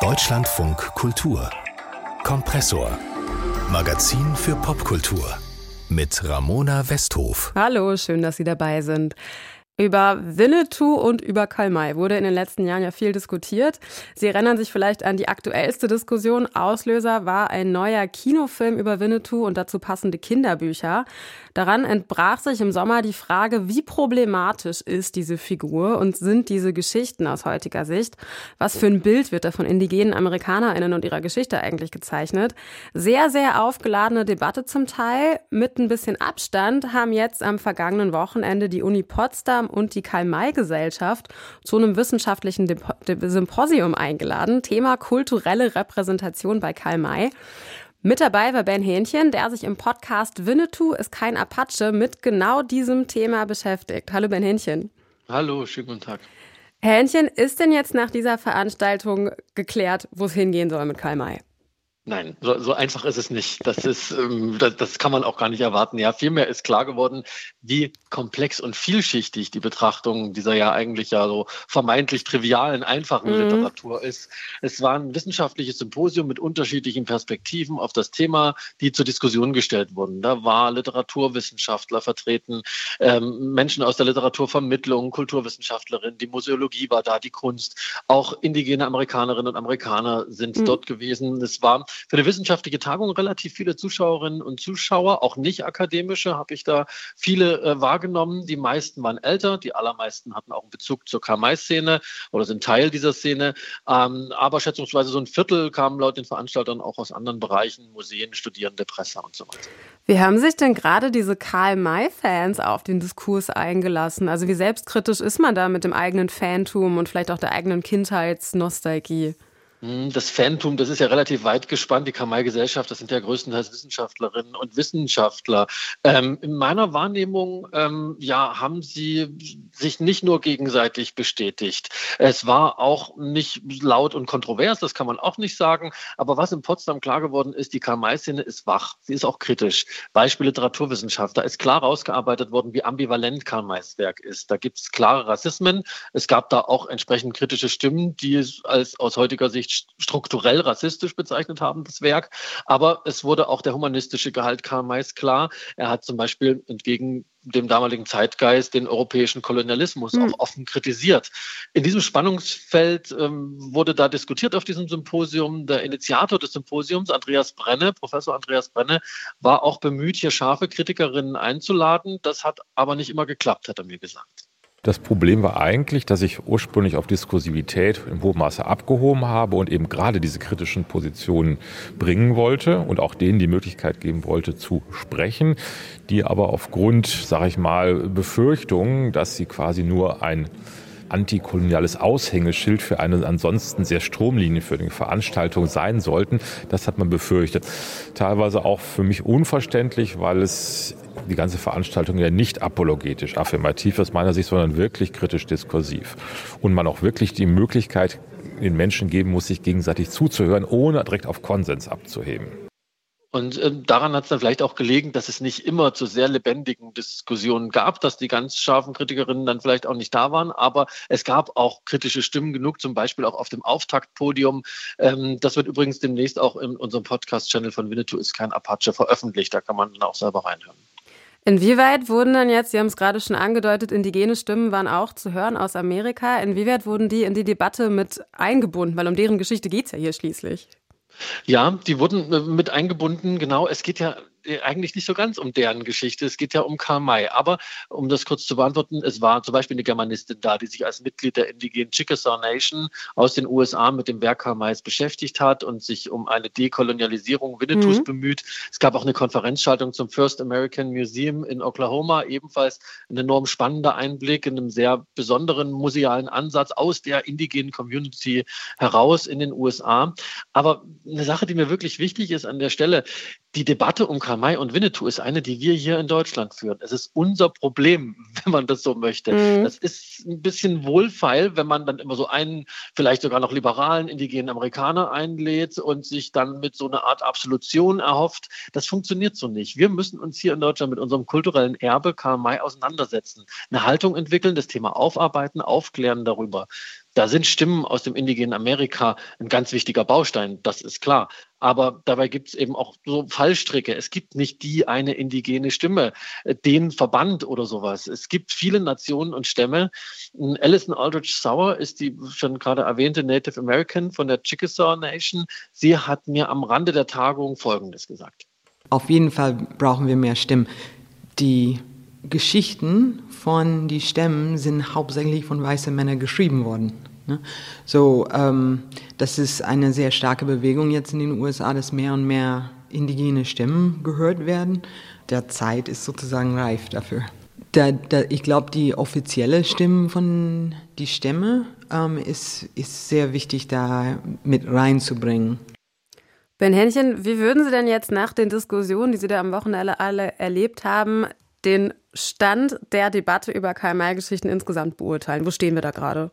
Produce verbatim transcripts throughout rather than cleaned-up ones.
Deutschlandfunk Kultur Kompressor Magazin für Popkultur mit Ramona Westhof. Hallo, schön, dass Sie dabei sind. Über Winnetou und über Karl May wurde in den letzten Jahren ja viel diskutiert. Sie erinnern sich vielleicht an die aktuellste Diskussion. Auslöser war ein neuer Kinofilm über Winnetou und dazu passende Kinderbücher. Daran entbrach sich im Sommer die Frage, wie problematisch ist diese Figur und sind diese Geschichten aus heutiger Sicht? Was für ein Bild wird da von indigenen AmerikanerInnen und ihrer Geschichte eigentlich gezeichnet? Sehr, sehr aufgeladene Debatte zum Teil. Mit ein bisschen Abstand haben jetzt am vergangenen Wochenende die Uni Potsdam und die Karl-May-Gesellschaft zu einem wissenschaftlichen Depo- De- Symposium eingeladen. Thema kulturelle Repräsentation bei Karl May. Mit dabei war Ben Hähnchen, der sich im Podcast Winnetou ist kein Apache mit genau diesem Thema beschäftigt. Hallo Ben Hähnchen. Hallo, schönen guten Tag. Herr Hähnchen, ist denn jetzt nach dieser Veranstaltung geklärt, wo es hingehen soll mit Karl May? Nein, so, so einfach ist es nicht. Das ist, ähm, das, das kann man auch gar nicht erwarten. Ja, vielmehr ist klar geworden, wie komplex und vielschichtig die Betrachtung dieser ja eigentlich ja so vermeintlich trivialen, einfachen mhm. Literatur ist. Es war ein wissenschaftliches Symposium mit unterschiedlichen Perspektiven auf das Thema, die zur Diskussion gestellt wurden. Da war Literaturwissenschaftler vertreten, ähm, Menschen aus der Literaturvermittlung, Kulturwissenschaftlerinnen, die Museologie war da, die Kunst. Auch indigene Amerikanerinnen und Amerikaner sind mhm. dort gewesen. Es war für eine wissenschaftliche Tagung relativ viele Zuschauerinnen und Zuschauer, auch nicht akademische, habe ich da viele äh, wahrgenommen. Die meisten waren älter, die allermeisten hatten auch einen Bezug zur Karl-May-Szene oder sind Teil dieser Szene. Ähm, aber schätzungsweise so ein Viertel kamen laut den Veranstaltern auch aus anderen Bereichen, Museen, Studierende, Presse und so weiter. Wie haben sich denn gerade diese Karl-May-Fans auf den Diskurs eingelassen? Also wie selbstkritisch ist man da mit dem eigenen Fantum und vielleicht auch der eigenen Kindheitsnostalgie? Das Fantum, das ist ja relativ weit gespannt. Die Karl-May-Gesellschaft, das sind ja größtenteils Wissenschaftlerinnen und Wissenschaftler. Ähm, in meiner Wahrnehmung, ähm, ja, haben sie sich nicht nur gegenseitig bestätigt. Es war auch nicht laut und kontrovers, das kann man auch nicht sagen. Aber was in Potsdam klar geworden ist, die Karl-May-Szene ist wach. Sie ist auch kritisch. Beispiel Literaturwissenschaft. Da ist klar rausgearbeitet worden, wie ambivalent Karl Mays Werk ist. Da gibt es klare Rassismen. Es gab da auch entsprechend kritische Stimmen, die es als aus heutiger Sicht strukturell rassistisch bezeichnet haben, das Werk. Aber es wurde auch der humanistische Gehalt Karl Mays klar. Er hat zum Beispiel entgegen dem damaligen Zeitgeist den europäischen Kolonialismus mhm. auch offen kritisiert. In diesem Spannungsfeld ähm, wurde da diskutiert auf diesem Symposium. Der Initiator des Symposiums, Andreas Brenne, Professor Andreas Brenne, war auch bemüht, hier scharfe Kritikerinnen einzuladen. Das hat aber nicht immer geklappt, hat er mir gesagt. Das Problem war eigentlich, dass ich ursprünglich auf Diskursivität im hohen Maße abgehoben habe und eben gerade diese kritischen Positionen bringen wollte und auch denen die Möglichkeit geben wollte, zu sprechen, die aber aufgrund, sage ich mal, Befürchtungen, dass sie quasi nur ein antikoloniales Aushängeschild für eine ansonsten sehr stromlinienförmige Veranstaltung sein sollten. Das hat man befürchtet. Teilweise auch für mich unverständlich, weil es die ganze Veranstaltung ja nicht apologetisch affirmativ aus meiner Sicht, sondern wirklich kritisch diskursiv. Und man auch wirklich die Möglichkeit den Menschen geben muss, sich gegenseitig zuzuhören, ohne direkt auf Konsens abzuheben. Und äh, daran hat es dann vielleicht auch gelegen, dass es nicht immer zu sehr lebendigen Diskussionen gab, dass die ganz scharfen Kritikerinnen dann vielleicht auch nicht da waren. Aber es gab auch kritische Stimmen genug, zum Beispiel auch auf dem Auftaktpodium. Ähm, das wird übrigens demnächst auch in unserem Podcast-Channel von Winnetou ist kein Apache veröffentlicht. Da kann man dann auch selber reinhören. Inwieweit wurden dann jetzt, Sie haben es gerade schon angedeutet, indigene Stimmen waren auch zu hören aus Amerika. Inwieweit wurden die in die Debatte mit eingebunden? Weil um deren Geschichte geht es ja hier schließlich. Ja, die wurden mit eingebunden, genau. Es geht ja eigentlich nicht so ganz um deren Geschichte. Es geht ja um Karl May. Aber um das kurz zu beantworten, es war zum Beispiel eine Germanistin da, die sich als Mitglied der indigenen Chickasaw Nation aus den U S A mit dem Werk Karl Mays beschäftigt hat und sich um eine Dekolonialisierung Winnetous mhm. bemüht. Es gab auch eine Konferenzschaltung zum First American Museum in Oklahoma, ebenfalls ein enorm spannender Einblick in einem sehr besonderen musealen Ansatz aus der indigenen Community heraus in den U S A. Aber eine Sache, die mir wirklich wichtig ist an der Stelle, die Debatte um Karl May und Winnetou ist eine, die wir hier in Deutschland führen. Es ist unser Problem, wenn man das so möchte. Mhm. Das ist ein bisschen wohlfeil, wenn man dann immer so einen, vielleicht sogar noch liberalen, indigenen Amerikaner einlädt und sich dann mit so einer Art Absolution erhofft. Das funktioniert so nicht. Wir müssen uns hier in Deutschland mit unserem kulturellen Erbe Karl May auseinandersetzen, eine Haltung entwickeln, das Thema aufarbeiten, aufklären darüber. Da sind Stimmen aus dem indigenen Amerika ein ganz wichtiger Baustein, das ist klar. Aber dabei gibt es eben auch so Fallstricke. Es gibt nicht die eine indigene Stimme, den Verband oder sowas. Es gibt viele Nationen und Stämme. Alison Aldridge Sauer ist die schon gerade erwähnte Native American von der Chickasaw Nation. Sie hat mir am Rande der Tagung Folgendes gesagt. Auf jeden Fall brauchen wir mehr Stimmen. Die Geschichten von den Stämmen sind hauptsächlich von weißen Männern geschrieben worden. Ne? So, ähm, das ist eine sehr starke Bewegung jetzt in den U S A, dass mehr und mehr indigene Stimmen gehört werden. Der Zeit ist sozusagen reif dafür. Da, da, ich glaube, die offizielle Stimme von die Stämme ähm, ist, ist sehr wichtig, da mit reinzubringen. Ben Henchen, wie würden Sie denn jetzt nach den Diskussionen, die Sie da am Wochenende alle erlebt haben, den Stand der Debatte über Karl-May-Geschichten insgesamt beurteilen? Wo stehen wir da gerade?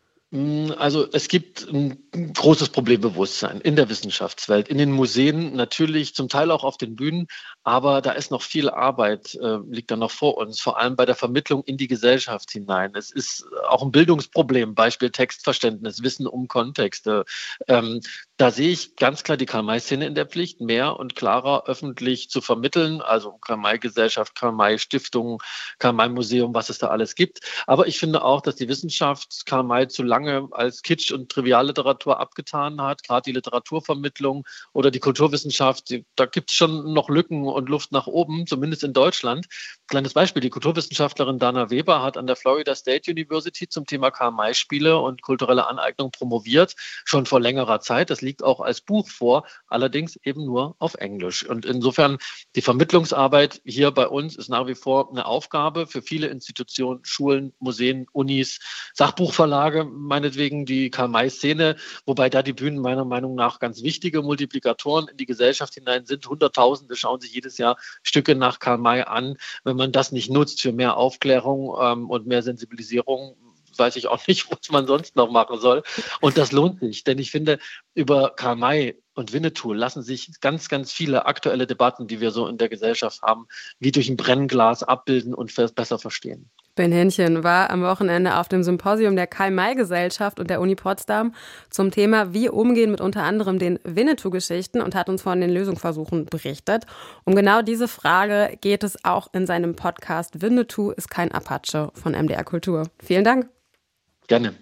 Also es gibt ein großes Problembewusstsein in der Wissenschaftswelt, in den Museen natürlich, zum Teil auch auf den Bühnen, aber da ist noch viel Arbeit, äh, liegt da noch vor uns, vor allem bei der Vermittlung in die Gesellschaft hinein. Es ist auch ein Bildungsproblem, Beispiel Textverständnis, Wissen um Kontexte. Ähm, da sehe ich ganz klar die Karl-May-Szene in der Pflicht, mehr und klarer öffentlich zu vermitteln, also Karl-May-Gesellschaft, Karl-May-Stiftung, Karl-May-Museum, was es da alles gibt. Aber ich finde auch, dass die Wissenschaft Karl-May zu lange als Kitsch- und Trivialliteratur abgetan hat, gerade die Literaturvermittlung oder die Kulturwissenschaft, die, da gibt es schon noch Lücken und Luft nach oben, zumindest in Deutschland. Kleines Beispiel, die Kulturwissenschaftlerin Dana Weber hat an der Florida State University zum Thema Karl-May-Spiele und kulturelle Aneignung promoviert, schon vor längerer Zeit. Das liegt auch als Buch vor, allerdings eben nur auf Englisch. Und insofern, die Vermittlungsarbeit hier bei uns ist nach wie vor eine Aufgabe für viele Institutionen, Schulen, Museen, Unis, Sachbuchverlage, meinetwegen die Karl-May-Szene, wobei da die Bühnen meiner Meinung nach ganz wichtige Multiplikatoren in die Gesellschaft hinein sind. Hunderttausende schauen sich jedes Jahr Stücke nach Karl-May an. Wenn man das nicht nutzt für mehr Aufklärung ähm, und mehr Sensibilisierung, weiß ich auch nicht, was man sonst noch machen soll. Und das lohnt sich, denn ich finde, über Karl-May und Winnetou lassen sich ganz, ganz viele aktuelle Debatten, die wir so in der Gesellschaft haben, wie durch ein Brennglas abbilden und besser verstehen. Ben Henchen war am Wochenende auf dem Symposium der Karl-May-Gesellschaft und der Uni Potsdam zum Thema Wie umgehen mit unter anderem den Winnetou-Geschichten und hat uns von den Lösungsversuchen berichtet. Um genau diese Frage geht es auch in seinem Podcast Winnetou ist kein Apache von M D R Kultur. Vielen Dank. Gerne.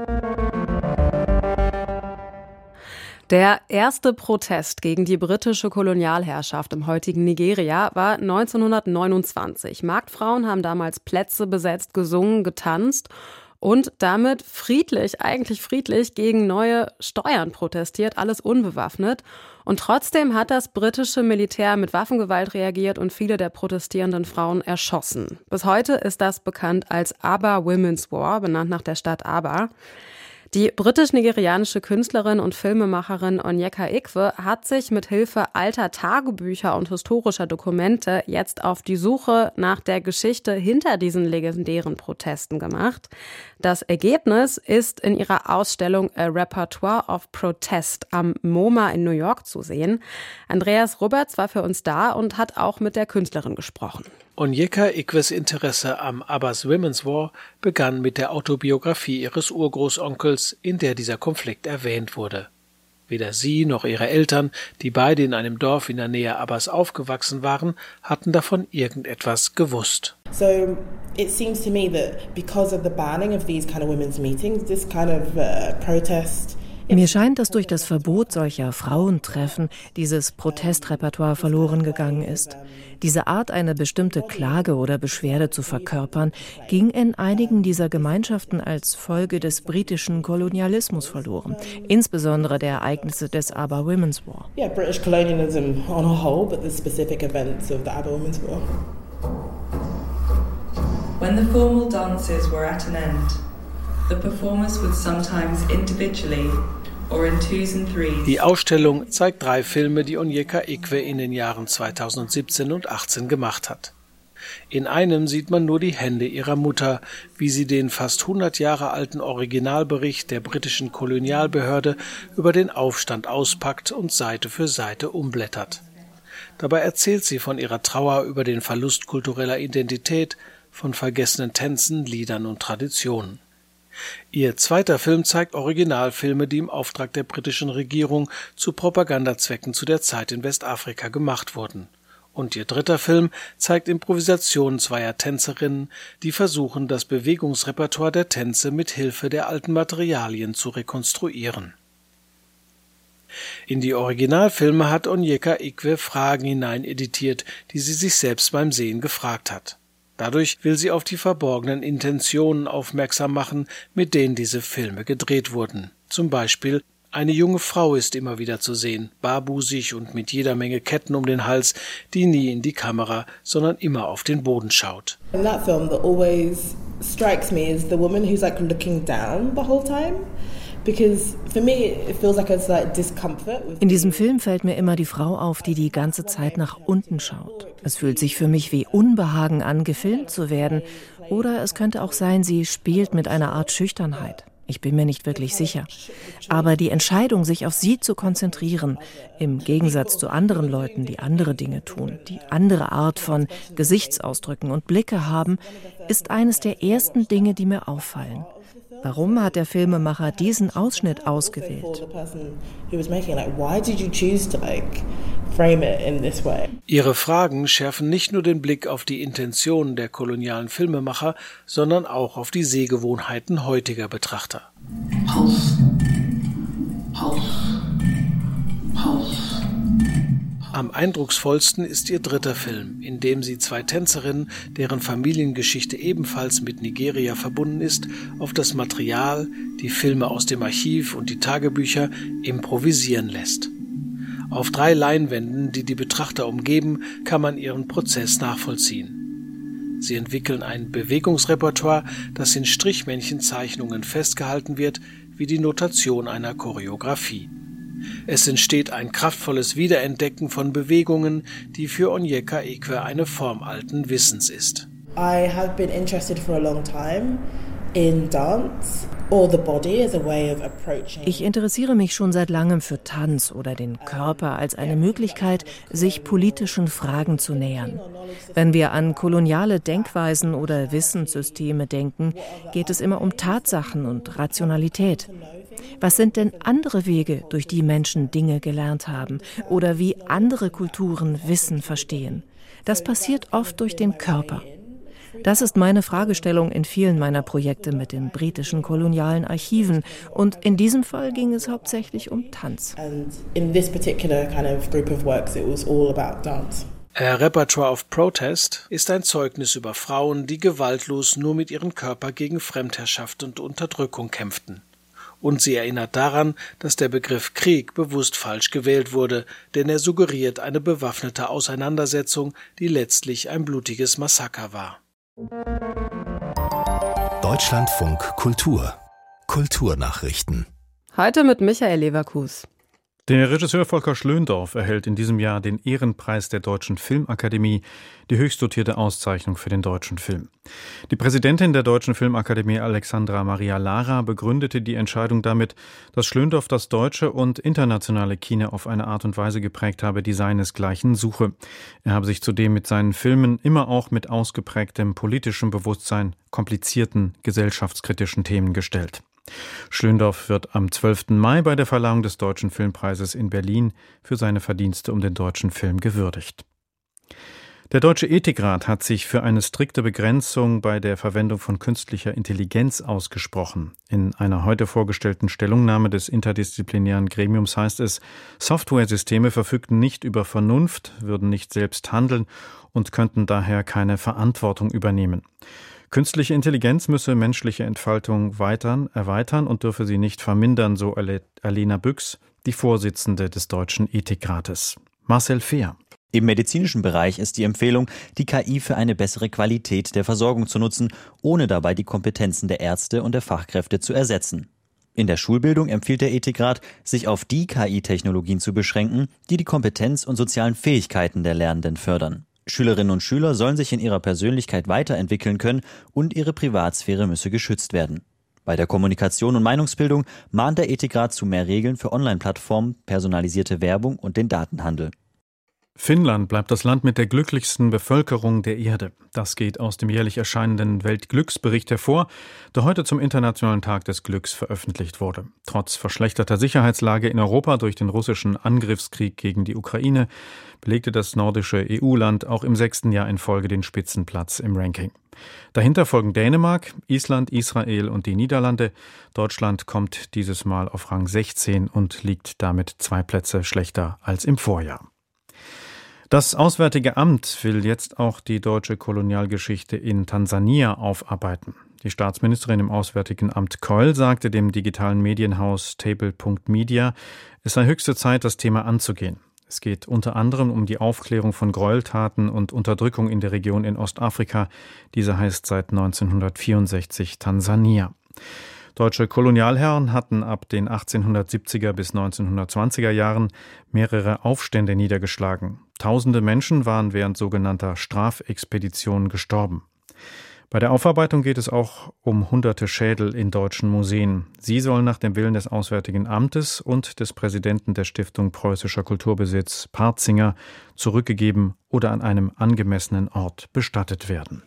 Der erste Protest gegen die britische Kolonialherrschaft im heutigen Nigeria war neunzehnhundertneunundzwanzig. Marktfrauen haben damals Plätze besetzt, gesungen, getanzt und damit friedlich, eigentlich friedlich, gegen neue Steuern protestiert, alles unbewaffnet. Und trotzdem hat das britische Militär mit Waffengewalt reagiert und viele der protestierenden Frauen erschossen. Bis heute ist das bekannt als Aba Women's War, benannt nach der Stadt Aba. Die britisch-nigerianische Künstlerin und Filmemacherin Onyeka Ikwe hat sich mit Hilfe alter Tagebücher und historischer Dokumente jetzt auf die Suche nach der Geschichte hinter diesen legendären Protesten gemacht. Das Ergebnis ist in ihrer Ausstellung A Repertoire of Protest am MoMA in New York zu sehen. Andreas Roberts war für uns da und hat auch mit der Künstlerin gesprochen. Onyeka Ikwes Interesse am Abas Women's War begann mit der Autobiografie ihres Urgroßonkels, in der dieser Konflikt erwähnt wurde. Weder sie noch ihre Eltern, die beide in einem Dorf in der Nähe Abas aufgewachsen waren, hatten davon irgendetwas gewusst. So it seems to me that because of the banning of these kind of women's meetings, this kind of uh, protest. Mir scheint, dass durch das Verbot solcher Frauentreffen dieses Protestrepertoire verloren gegangen ist. Diese Art, eine bestimmte Klage oder Beschwerde zu verkörpern, ging in einigen dieser Gemeinschaften als Folge des britischen Kolonialismus verloren, insbesondere der Ereignisse des Aba Women's War. Yeah, British colonialism on a whole, but the specific events of the Aba Women's War. When the formal dances were at an end, the performers would sometimes individually or in twos and threes. Die Ausstellung zeigt drei Filme, die Onyeka Ikwe in den Jahren zweitausendsiebzehn und achtzehn gemacht hat. In einem sieht man nur die Hände ihrer Mutter, wie sie den fast hundert Jahre alten Originalbericht der britischen Kolonialbehörde über den Aufstand auspackt und Seite für Seite umblättert. Dabei erzählt sie von ihrer Trauer über den Verlust kultureller Identität, von vergessenen Tänzen, Liedern und Traditionen. Ihr zweiter Film zeigt Originalfilme, die im Auftrag der britischen Regierung zu Propagandazwecken zu der Zeit in Westafrika gemacht wurden. Und ihr dritter Film zeigt Improvisationen zweier Tänzerinnen, die versuchen, das Bewegungsrepertoire der Tänze mit Hilfe der alten Materialien zu rekonstruieren. In die Originalfilme hat Onyeka Ikwe Fragen hineineditiert, die sie sich selbst beim Sehen gefragt hat. Dadurch will sie auf die verborgenen Intentionen aufmerksam machen, mit denen diese Filme gedreht wurden. Zum Beispiel: Eine junge Frau ist immer wieder zu sehen, barbusig und mit jeder Menge Ketten um den Hals, die nie in die Kamera, sondern immer auf den Boden schaut. In that film, that always strikes me is the woman who's like looking down the whole time. Because for me it feels like it's like discomfort. In diesem Film fällt mir immer die Frau auf, die die ganze Zeit nach unten schaut. Es fühlt sich für mich wie Unbehagen an, gefilmt zu werden. Oder es könnte auch sein, sie spielt mit einer Art Schüchternheit. Ich bin mir nicht wirklich sicher. Aber die Entscheidung, sich auf sie zu konzentrieren, im Gegensatz zu anderen Leuten, die andere Dinge tun, die andere Art von Gesichtsausdrücken und Blicke haben, ist eines der ersten Dinge, die mir auffallen. Warum hat der Filmemacher diesen Ausschnitt ausgewählt? Ihre Fragen schärfen nicht nur den Blick auf die Intentionen der kolonialen Filmemacher, sondern auch auf die Sehgewohnheiten heutiger Betrachter. Pulse. Pulse. Pulse. Am eindrucksvollsten ist ihr dritter Film, in dem sie zwei Tänzerinnen, deren Familiengeschichte ebenfalls mit Nigeria verbunden ist, auf das Material, die Filme aus dem Archiv und die Tagebücher improvisieren lässt. Auf drei Leinwänden, die die Betrachter umgeben, kann man ihren Prozess nachvollziehen. Sie entwickeln ein Bewegungsrepertoire, das in Strichmännchenzeichnungen festgehalten wird, wie die Notation einer Choreografie. Es entsteht ein kraftvolles Wiederentdecken von Bewegungen, die für Onyeka Ikwe eine Form alten Wissens ist. I have been interested for a long time in dance or the body as a way of approaching. Ich interessiere mich schon seit langem für Tanz oder den Körper als eine Möglichkeit, sich politischen Fragen zu nähern. Wenn wir an koloniale Denkweisen oder Wissenssysteme denken, geht es immer um Tatsachen und Rationalität. Was sind denn andere Wege, durch die Menschen Dinge gelernt haben oder wie andere Kulturen Wissen verstehen? Das passiert oft durch den Körper. Das ist meine Fragestellung in vielen meiner Projekte mit den britischen kolonialen Archiven. Und in diesem Fall ging es hauptsächlich um Tanz. A Repertoire of Protest ist ein Zeugnis über Frauen, die gewaltlos nur mit ihrem Körper gegen Fremdherrschaft und Unterdrückung kämpften. Und sie erinnert daran, dass der Begriff Krieg bewusst falsch gewählt wurde, denn er suggeriert eine bewaffnete Auseinandersetzung, die letztlich ein blutiges Massaker war. Deutschlandfunk Kultur. Kulturnachrichten. Heute mit Michael Leverkus. Der Regisseur Volker Schlöndorff erhält in diesem Jahr den Ehrenpreis der Deutschen Filmakademie, die höchst dotierte Auszeichnung für den deutschen Film. Die Präsidentin der Deutschen Filmakademie, Alexandra Maria Lara, begründete die Entscheidung damit, dass Schlöndorff das deutsche und internationale Kino auf eine Art und Weise geprägt habe, die seinesgleichen suche. Er habe sich zudem mit seinen Filmen immer auch mit ausgeprägtem politischem Bewusstsein komplizierten gesellschaftskritischen Themen gestellt. Schlöndorff wird am zwölften Mai bei der Verleihung des Deutschen Filmpreises in Berlin für seine Verdienste um den deutschen Film gewürdigt. Der Deutsche Ethikrat hat sich für eine strikte Begrenzung bei der Verwendung von künstlicher Intelligenz ausgesprochen. In einer heute vorgestellten Stellungnahme des interdisziplinären Gremiums heißt es, Softwaresysteme verfügten nicht über Vernunft, würden nicht selbst handeln und könnten daher keine Verantwortung übernehmen. Künstliche Intelligenz müsse menschliche Entfaltung weitern, erweitern und dürfe sie nicht vermindern, so Alena Büchs, die Vorsitzende des Deutschen Ethikrates. Marcel Fehr. Im medizinischen Bereich ist die Empfehlung, die K I für eine bessere Qualität der Versorgung zu nutzen, ohne dabei die Kompetenzen der Ärzte und der Fachkräfte zu ersetzen. In der Schulbildung empfiehlt der Ethikrat, sich auf die K I-Technologien zu beschränken, die die Kompetenz und sozialen Fähigkeiten der Lernenden fördern. Schülerinnen und Schüler sollen sich in ihrer Persönlichkeit weiterentwickeln können und ihre Privatsphäre müsse geschützt werden. Bei der Kommunikation und Meinungsbildung mahnt der Ethikrat zu mehr Regeln für Online-Plattformen, personalisierte Werbung und den Datenhandel. Finnland bleibt das Land mit der glücklichsten Bevölkerung der Erde. Das geht aus dem jährlich erscheinenden Weltglücksbericht hervor, der heute zum Internationalen Tag des Glücks veröffentlicht wurde. Trotz verschlechterter Sicherheitslage in Europa durch den russischen Angriffskrieg gegen die Ukraine belegte das nordische E U-Land auch im sechsten Jahr in Folge den Spitzenplatz im Ranking. Dahinter folgen Dänemark, Island, Israel und die Niederlande. Deutschland kommt dieses Mal auf Rang sechzehn und liegt damit zwei Plätze schlechter als im Vorjahr. Das Auswärtige Amt will jetzt auch die deutsche Kolonialgeschichte in Tansania aufarbeiten. Die Staatsministerin im Auswärtigen Amt Keul sagte dem digitalen Medienhaus Table Punkt Media, es sei höchste Zeit, das Thema anzugehen. Es geht unter anderem um die Aufklärung von Gräueltaten und Unterdrückung in der Region in Ostafrika. Diese heißt seit neunzehnhundertvierundsechzig Tansania. Deutsche Kolonialherren hatten ab den achtzehnhundertsiebziger bis neunzehnhundertzwanziger Jahren mehrere Aufstände niedergeschlagen. Tausende Menschen waren während sogenannter Strafexpeditionen gestorben. Bei der Aufarbeitung geht es auch um hunderte Schädel in deutschen Museen. Sie sollen nach dem Willen des Auswärtigen Amtes und des Präsidenten der Stiftung Preußischer Kulturbesitz Partzinger zurückgegeben oder an einem angemessenen Ort bestattet werden.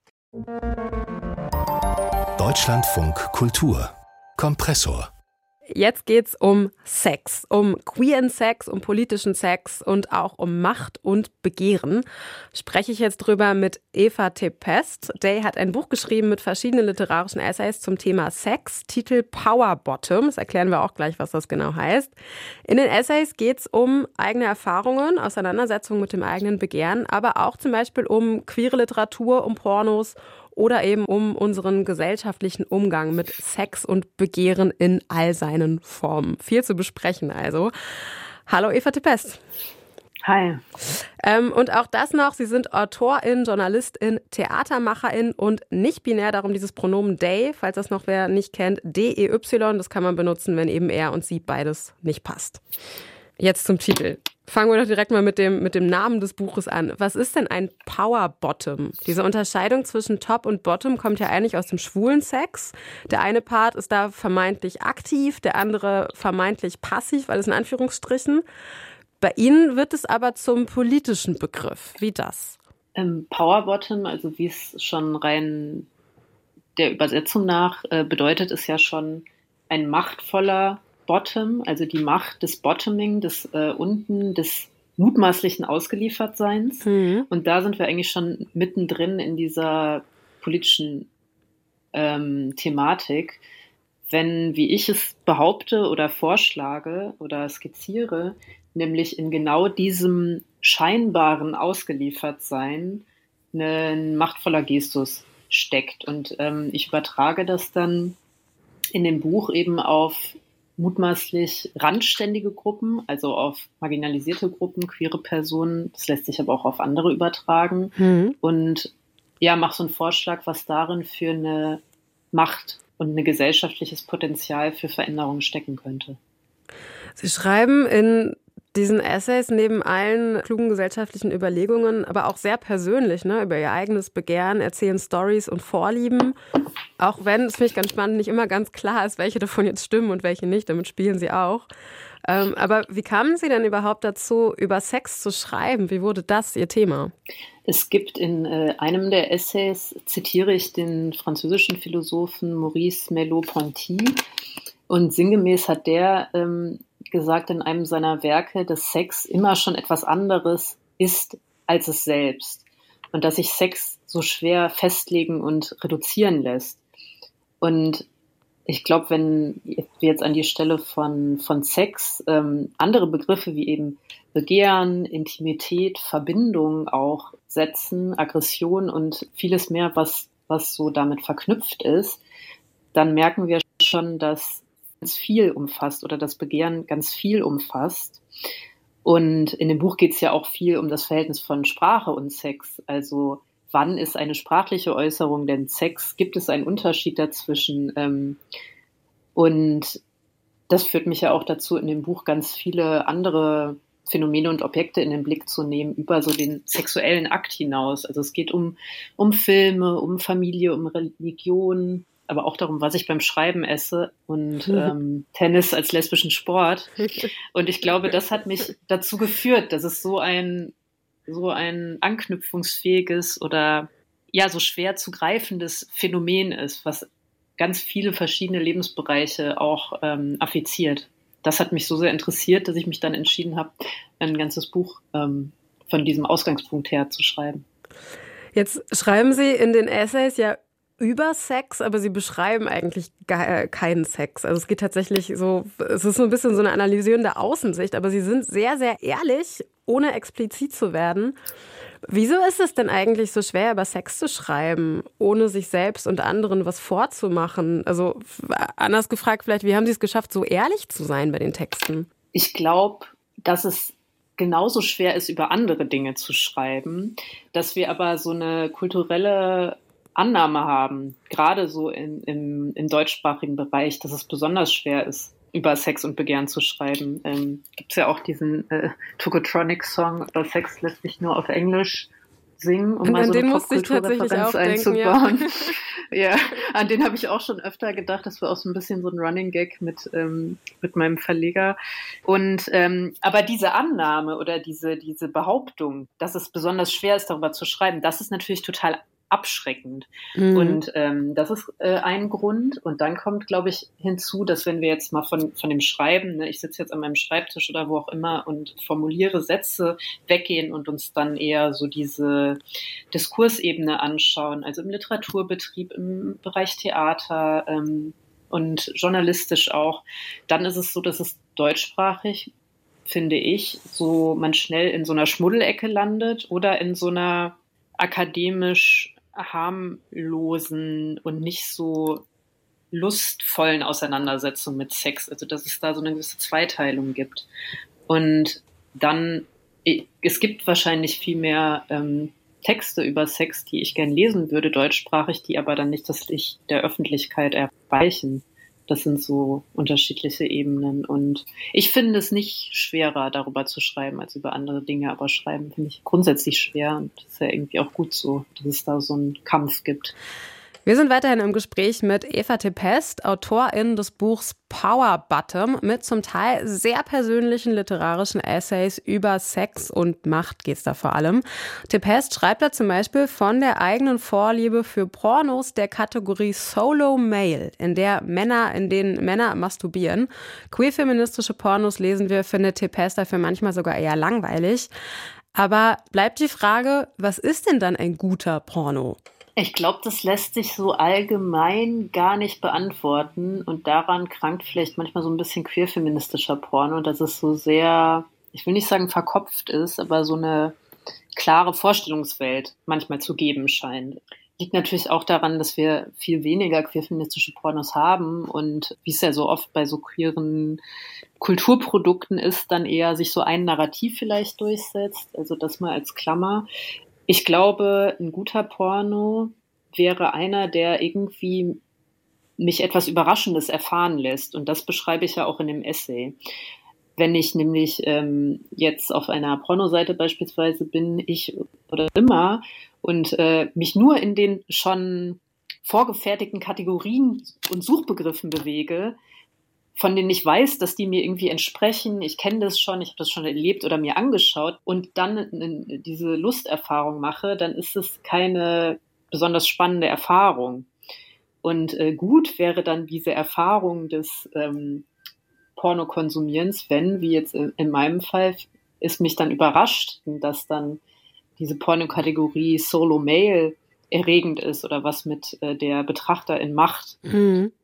Deutschlandfunk Kultur Kompressor. Jetzt geht's um Sex, um queeren Sex, um politischen Sex und auch um Macht und Begehren. Spreche ich jetzt drüber mit Eva Tepest. Day hat ein Buch geschrieben mit verschiedenen literarischen Essays zum Thema Sex, Titel Power Bottom. Das erklären wir auch gleich, was das genau heißt. In den Essays geht's um eigene Erfahrungen, Auseinandersetzungen mit dem eigenen Begehren, aber auch zum Beispiel um queere Literatur, um Pornos oder eben um unseren gesellschaftlichen Umgang mit Sex und Begehren in all seinen Formen. Viel zu besprechen also. Hallo Eva Tepest. Hi. Ähm, und auch das noch, Sie sind Autorin, Journalistin, Theatermacherin und nicht binär, darum dieses Pronomen they, falls das noch wer nicht kennt, D E Y, das kann man benutzen, wenn eben er und sie beides nicht passt. Jetzt zum Titel. Fangen wir doch direkt mal mit dem, mit dem Namen des Buches an. Was ist denn ein Power Bottom? Diese Unterscheidung zwischen Top und Bottom kommt ja eigentlich aus dem schwulen Sex. Der eine Part ist da vermeintlich aktiv, der andere vermeintlich passiv, alles in Anführungsstrichen. Bei Ihnen wird es aber zum politischen Begriff. Wie das? Ähm, Power Bottom, also wie es schon rein der Übersetzung nach äh, bedeutet, ist ja schon ein machtvoller Bottom, also die Macht des Bottoming, des äh, unten, des mutmaßlichen Ausgeliefertseins. Mhm. Und da sind wir eigentlich schon mittendrin in dieser politischen ähm, Thematik. Wenn, wie ich es behaupte oder vorschlage oder skizziere, nämlich in genau diesem scheinbaren Ausgeliefertsein ein machtvoller Gestus steckt. Und ähm, ich übertrage das dann in dem Buch eben auf mutmaßlich randständige Gruppen, also auf marginalisierte Gruppen, queere Personen. Das lässt sich aber auch auf andere übertragen. Mhm. Und ja, mach so einen Vorschlag, was darin für eine Macht und ein gesellschaftliches Potenzial für Veränderungen stecken könnte. Sie schreiben in diesen Essays neben allen klugen gesellschaftlichen Überlegungen, aber auch sehr persönlich, ne, über ihr eigenes Begehren, erzählen Storys und Vorlieben. Auch wenn, das finde ich ganz spannend, nicht immer ganz klar ist, welche davon jetzt stimmen und welche nicht. Damit spielen Sie auch. Ähm, aber wie kamen Sie denn überhaupt dazu, über Sex zu schreiben? Wie wurde das Ihr Thema? Es gibt in äh, einem der Essays, zitiere ich den französischen Philosophen Maurice Merleau-Ponty. Und sinngemäß hat der ähm, gesagt in einem seiner Werke, dass Sex immer schon etwas anderes ist als es selbst und dass sich Sex so schwer festlegen und reduzieren lässt. Und ich glaube, wenn wir jetzt an die Stelle von, von Sex ähm, andere Begriffe wie eben Begehren, Intimität, Verbindung auch setzen, Aggression und vieles mehr, was, was so damit verknüpft ist, dann merken wir schon, dass ganz viel umfasst oder das Begehren ganz viel umfasst. Und in dem Buch geht es ja auch viel um das Verhältnis von Sprache und Sex. Also wann ist eine sprachliche Äußerung denn Sex? Gibt es einen Unterschied dazwischen? Ähm, und das führt mich ja auch dazu, in dem Buch ganz viele andere Phänomene und Objekte in den Blick zu nehmen, über so den sexuellen Akt hinaus. Also es geht um, um Filme, um Familie, um Religion, aber auch darum, was ich beim Schreiben esse und ähm, Tennis als lesbischen Sport. Und ich glaube, das hat mich dazu geführt, dass es so ein so ein anknüpfungsfähiges oder ja so schwer zu greifendes Phänomen ist, was ganz viele verschiedene Lebensbereiche auch ähm, affiziert. Das hat mich so sehr interessiert, dass ich mich dann entschieden habe, ein ganzes Buch ähm, von diesem Ausgangspunkt her zu schreiben. Jetzt schreiben Sie in den Essays ja über Sex, aber Sie beschreiben eigentlich gar keinen Sex. Also es geht tatsächlich so, es ist so ein bisschen so eine analysierende Außensicht, aber Sie sind sehr, sehr ehrlich, ohne explizit zu werden. Wieso ist es denn eigentlich so schwer, über Sex zu schreiben, ohne sich selbst und anderen was vorzumachen? Also anders gefragt vielleicht, wie haben Sie es geschafft, so ehrlich zu sein bei den Texten? Ich glaube, dass es genauso schwer ist, über andere Dinge zu schreiben, dass wir aber so eine kulturelle Annahme haben, gerade so in, im, im deutschsprachigen Bereich, dass es besonders schwer ist, über Sex und Begehren zu schreiben. Ähm, gibt es ja auch diesen äh, Tokotronic-Song, über Sex lässt sich nur auf Englisch singen, um und mal so eine Popkulturreferenz einzubauen. Denken, ja. ja, an den habe ich auch schon öfter gedacht. Das war auch so ein bisschen so ein Running Gag mit, ähm, mit meinem Verleger. Und ähm, aber diese Annahme oder diese, diese Behauptung, dass es besonders schwer ist, darüber zu schreiben, das ist natürlich total abschreckend. Mhm. Und ähm, das ist äh, ein Grund. Und dann kommt, glaube ich, hinzu, dass wenn wir jetzt mal von, von dem Schreiben, ne, ich sitze jetzt an meinem Schreibtisch oder wo auch immer und formuliere Sätze, weggehen und uns dann eher so diese Diskursebene anschauen, also im Literaturbetrieb, im Bereich Theater ähm, und journalistisch auch, dann ist es so, dass es deutschsprachig, finde ich, so man schnell in so einer Schmuddelecke landet oder in so einer akademisch harmlosen und nicht so lustvollen Auseinandersetzung mit Sex. Also dass es da so eine gewisse Zweiteilung gibt. Und dann, es gibt wahrscheinlich viel mehr ähm, Texte über Sex, die ich gern lesen würde, deutschsprachig, die aber dann nicht das Licht der Öffentlichkeit erreichen. Das sind so unterschiedliche Ebenen. Und ich finde es nicht schwerer, darüber zu schreiben, als über andere Dinge. Aber schreiben finde ich grundsätzlich schwer. Und das ist ja irgendwie auch gut so, dass es da so einen Kampf gibt. Wir sind weiterhin im Gespräch mit Eva Tepest, Autorin des Buchs Power Bottom, mit zum Teil sehr persönlichen literarischen Essays über Sex und Macht geht es da vor allem. Tepest schreibt da zum Beispiel von der eigenen Vorliebe für Pornos der Kategorie Solo Male, in der Männer, in denen Männer masturbieren. Queer-feministische Pornos, lesen wir, findet Tepest dafür manchmal sogar eher langweilig. Aber bleibt die Frage, was ist denn dann ein guter Porno? Ich glaube, das lässt sich so allgemein gar nicht beantworten und daran krankt vielleicht manchmal so ein bisschen queerfeministischer Porno, dass es so sehr, ich will nicht sagen verkopft ist, aber so eine klare Vorstellungswelt manchmal zu geben scheint. Liegt natürlich auch daran, dass wir viel weniger queerfeministische Pornos haben und wie es ja so oft bei so queeren Kulturprodukten ist, dann eher sich so ein Narrativ vielleicht durchsetzt, also das mal als Klammer. Ich glaube, ein guter Porno wäre einer, der irgendwie mich etwas Überraschendes erfahren lässt. Und das beschreibe ich ja auch in dem Essay. Wenn ich nämlich ähm, jetzt auf einer Pornoseite beispielsweise bin, ich oder immer, und äh, mich nur in den schon vorgefertigten Kategorien und Suchbegriffen bewege, von denen ich weiß, dass die mir irgendwie entsprechen. Ich kenne das schon, ich habe das schon erlebt oder mir angeschaut und dann diese Lusterfahrung mache, dann ist es keine besonders spannende Erfahrung. Und äh, gut wäre dann diese Erfahrung des ähm, Pornokonsumierens, wenn, wie jetzt in, in meinem Fall, es mich dann überrascht, dass dann diese Pornokategorie Solo Male erregend ist oder was mit äh, der Betrachterin macht. Mhm.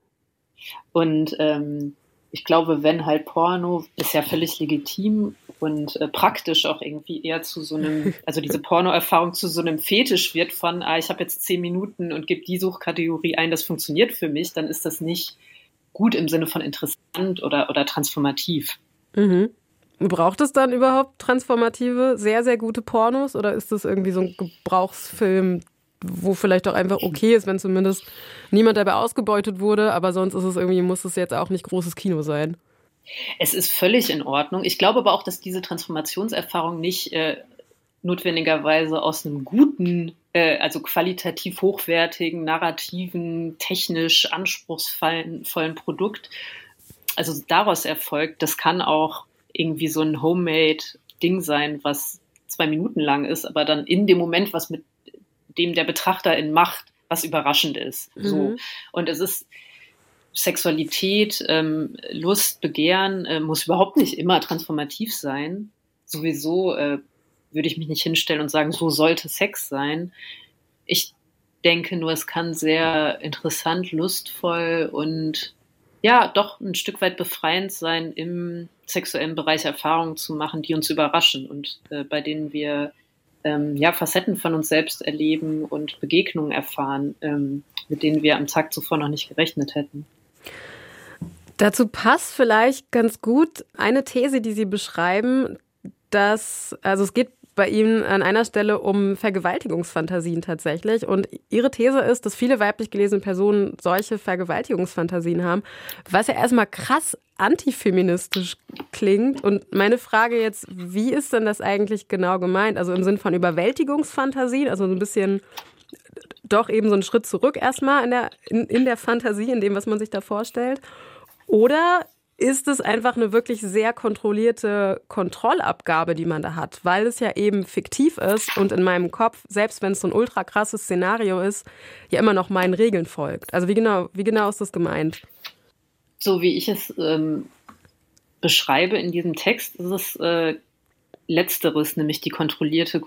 Und ähm, ich glaube, wenn halt Porno ist ja völlig legitim und äh, praktisch auch irgendwie eher zu so einem, also diese Pornoerfahrung zu so einem Fetisch wird von, ah, ich habe jetzt zehn Minuten und gebe die Suchkategorie ein, das funktioniert für mich, dann ist das nicht gut im Sinne von interessant oder, oder transformativ. Mhm. Braucht es dann überhaupt transformative, sehr, sehr gute Pornos oder ist das irgendwie so ein Gebrauchsfilm, wo vielleicht auch einfach okay ist, wenn zumindest niemand dabei ausgebeutet wurde, aber sonst ist es irgendwie, muss es jetzt auch nicht großes Kino sein. Es ist völlig in Ordnung. Ich glaube aber auch, dass diese Transformationserfahrung nicht äh, notwendigerweise aus einem guten, äh, also qualitativ hochwertigen, narrativen, technisch anspruchsvollen vollen Produkt, also daraus erfolgt. Das kann auch irgendwie so ein Homemade-Ding sein, was zwei Minuten lang ist, aber dann in dem Moment, was mit dem der Betrachterin macht, was überraschend ist. Mhm. So. Und es ist Sexualität, ähm, Lust, Begehren äh, muss überhaupt nicht immer transformativ sein. Sowieso äh, würde ich mich nicht hinstellen und sagen, so sollte Sex sein. Ich denke nur, es kann sehr interessant, lustvoll und ja, doch ein Stück weit befreiend sein, im sexuellen Bereich Erfahrungen zu machen, die uns überraschen und äh, bei denen wir ähm, ja, Facetten von uns selbst erleben und Begegnungen erfahren, ähm, mit denen wir am Tag zuvor noch nicht gerechnet hätten. Dazu passt vielleicht ganz gut eine These, die Sie beschreiben, dass, also es geht bei Ihnen an einer Stelle um Vergewaltigungsfantasien tatsächlich. Und Ihre These ist, dass viele weiblich gelesene Personen solche Vergewaltigungsfantasien haben, was ja erstmal krass antifeministisch klingt. Und meine Frage jetzt, wie ist denn das eigentlich genau gemeint? Also im Sinn von Überwältigungsfantasien, also so ein bisschen doch eben so einen Schritt zurück erstmal in der, in, in der Fantasie, in dem, was man sich da vorstellt. Oder ist es einfach eine wirklich sehr kontrollierte Kontrollabgabe, die man da hat, weil es ja eben fiktiv ist und in meinem Kopf, selbst wenn es so ein ultra krasses Szenario ist, ja immer noch meinen Regeln folgt. Also wie genau, wie genau ist das gemeint? So wie ich es ähm, beschreibe in diesem Text, ist es äh, Letzteres, nämlich die kontrollierte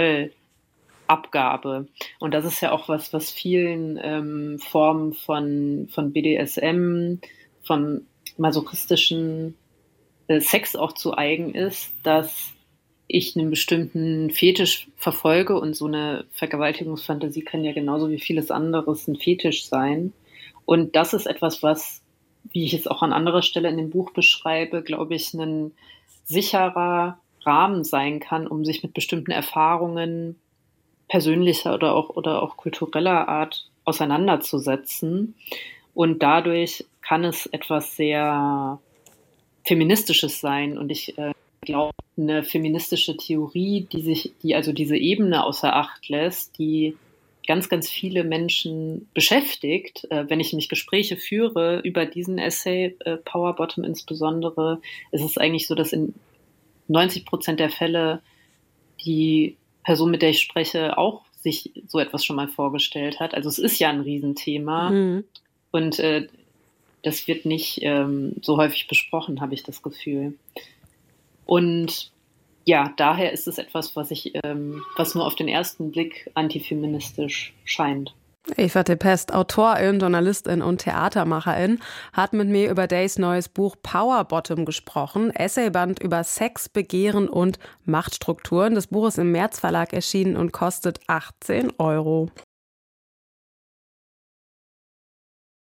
Kontrollabgabe. Und das ist ja auch was, was vielen ähm, Formen von, von B D S M, von masochistischen äh, Sex auch zu eigen ist, dass ich einen bestimmten Fetisch verfolge und so eine Vergewaltigungsfantasie kann ja genauso wie vieles anderes ein Fetisch sein. Und das ist etwas, was, wie ich es auch an anderer Stelle in dem Buch beschreibe, glaube ich, ein sicherer Rahmen sein kann, um sich mit bestimmten Erfahrungen persönlicher oder auch, oder auch kultureller Art auseinanderzusetzen. Und dadurch kann es etwas sehr Feministisches sein. Und ich äh, glaube, eine feministische Theorie, die sich, die also diese Ebene außer Acht lässt, die ganz, ganz viele Menschen beschäftigt. Äh, wenn ich nämlich Gespräche führe über diesen Essay, äh, Power Bottom insbesondere, ist es eigentlich so, dass in neunzig Prozent der Fälle die Person, mit der ich spreche, auch sich so etwas schon mal vorgestellt hat. Also es ist ja ein Riesenthema. Mhm. Und äh, das wird nicht ähm, so häufig besprochen, habe ich das Gefühl. Und ja, daher ist es etwas, was ich, ähm, was nur auf den ersten Blick antifeministisch scheint. Eva Tepest, Autorin, Journalistin und Theatermacherin, hat mit mir über Days neues Buch Power Bottom gesprochen. Essayband über Sex, Begehren und Machtstrukturen. Das Buch ist im März Verlag erschienen und kostet achtzehn Euro.